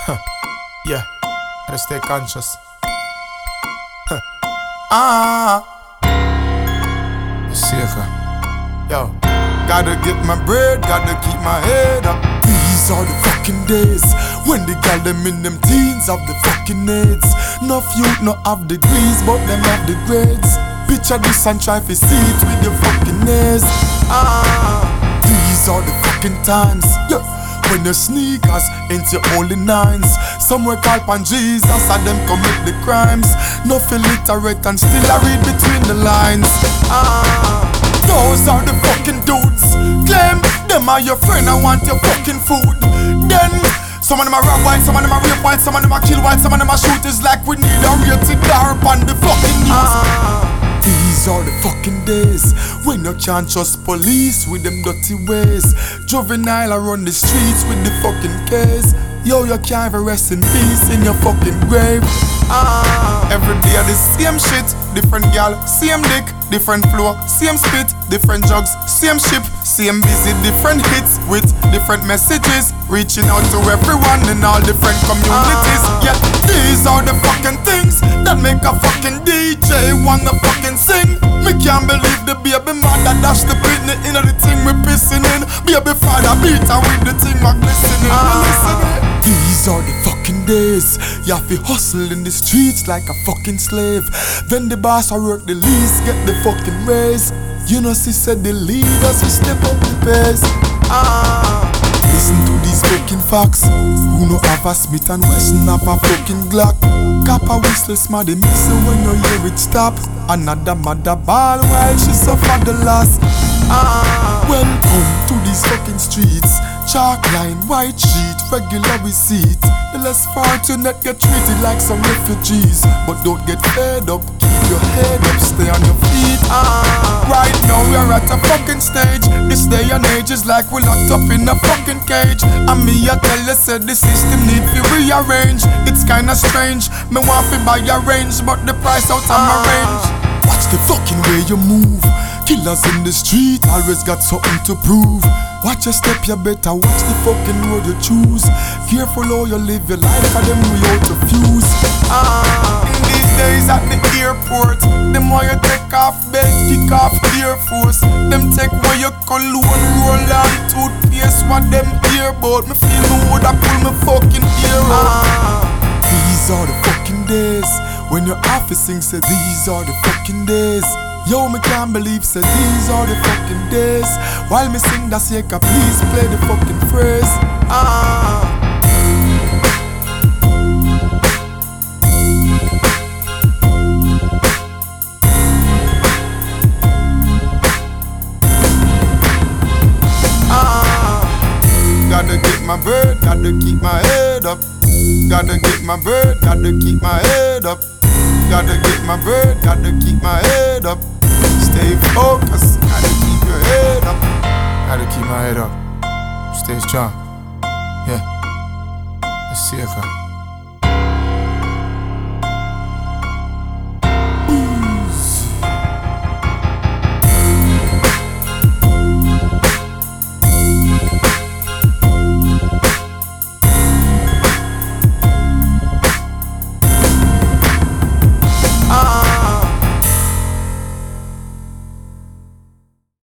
Yeah, gotta stay conscious. Ah, Seeker. Yo, gotta get my bread, gotta keep my head up. These are the fucking days when they got them in them teens of the fucking AIDS. No youth, no have degrees, but them have the grades. Picture this and try to see it with your fucking ears. These are the fucking times, yeah, when your sneakers into only nines. Somewhere call upon Jesus and them commit the crimes. No illiterate and still I read between the lines. Those are the fucking dudes. Claim them are your friend, I want your fucking food. Then some of them are rob white, some of them are rape white, some of them are kill white, some of them are shooters like we need a rated R upon the fucking news. These are the fucking days when you can't trust police with them dirty ways. Juvenile I run the streets with the fucking case. Yo, you can't even rest in peace in your fucking grave. Every day the same shit, different gal, same dick, different flow, same spit, different drugs, same ship, same busy, different hits with different messages, reaching out to everyone in all different communities. Yet these are the fucking things that make a fucking DJ wanna fucking sing. Me can't believe the baby mother dash the Britney in the thing we pissing in. Baby father beat her with the thing we glistening. These are the fucking days you have to hustle in the streets like a fucking slave. Then the boss I work the least get the fucking raise. You know she said the leaders will step up the pace. Listen to these fucking facts. Who no have a Smith and Wesson have a fucking Glock. Kappa whistle smart, they miss it when you hear it stop. Another mother ball while she suffer the loss. Welcome to these fucking streets. Chalk line, white sheet, regular receipt. The less fortunate get treated like some refugees. But don't get fed up, keep your head up, stay on your feet. Right now we're at a fucking stage. This day and age is like we're locked up in a fucking cage. And me I tell you said the system need to rearrange. It's kinda strange, me want to buy a range, but the price out of my range. Watch the fucking way you move. Killers in the street always got something to prove. Watch your step, you better watch the fucking road you choose. Careful how you live your life, cause them we out to fuse. In these days at the airport, them why you take off bed, kick off Air Force. Them take where you cologne, roll on toothpaste. What them hear about, me feel me woulda pull me fucking ear out. These are the fucking days when your office sings, say these are the fucking days. Yo, me can't believe, say these are the fucking days. While me sing that Seeker, please play the fucking phrase. Gotta get my bread, gotta keep my head up. Gotta get my bread, gotta keep my head up. Gotta get my bread, gotta keep my head up. Stay focused, gotta keep your head up. Gotta keep my head up. Stay strong. Yeah. Let's see it.